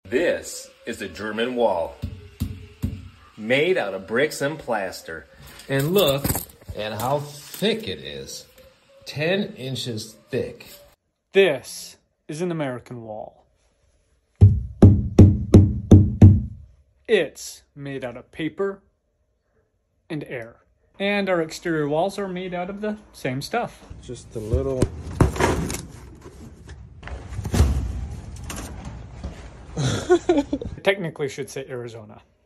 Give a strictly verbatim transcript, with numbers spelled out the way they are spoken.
This is a German wall, made out of bricks and plaster. And look at how thick it is. ten inches thick. This is an American wall. It's made out of paper and air. And our exterior walls are made out of the same stuff. Just a little... Technically should say Arizona.